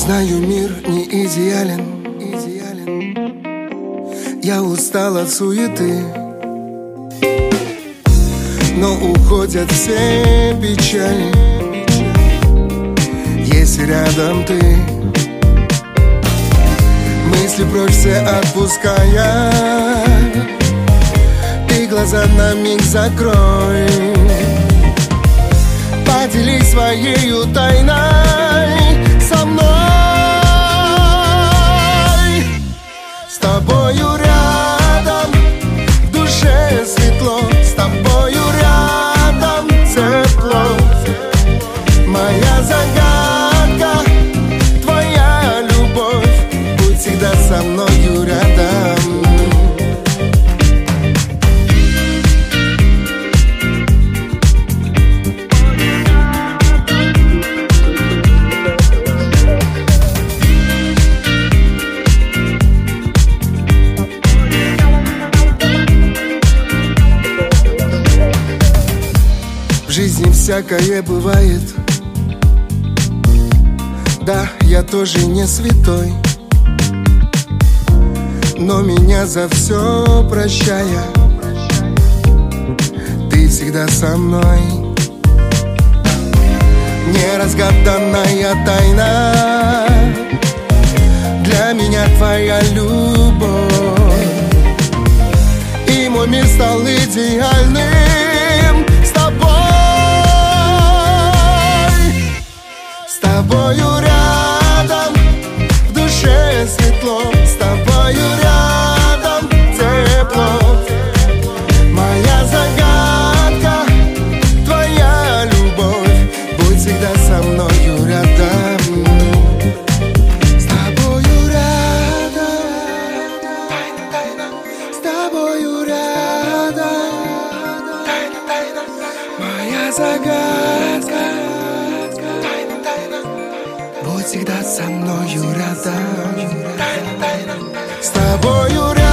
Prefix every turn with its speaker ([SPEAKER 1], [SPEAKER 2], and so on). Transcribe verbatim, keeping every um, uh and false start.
[SPEAKER 1] Знаю, мир не идеален, я устал от суеты, но уходят все печали, если рядом ты. Мысли прочь все отпуская, ты глаза на миг закрой. Поделись своею тайной со мной. С тобою рядом, в душе светло, с тобою рядом тепло. Моя загадка, твоя любовь, будь всегда со мною рядом. В жизни всякое бывает, да, я тоже не святой, но меня за все прощая, ты всегда со мной. Неразгаданная тайна, для меня твоя любовь, и мой мир стал идеальным с тобой. С тобою рядом, в душе светло, с тобою рядом тепло. Моя загадка, твоя любовь, будь всегда со мною рядом. С тобою рядом, тайна, тайна, с тобою рядом, тайна, тайна, моя загадка, тайна, тайна, будь всегда со мною рядом. Тайна, тайна, с тобою рядом.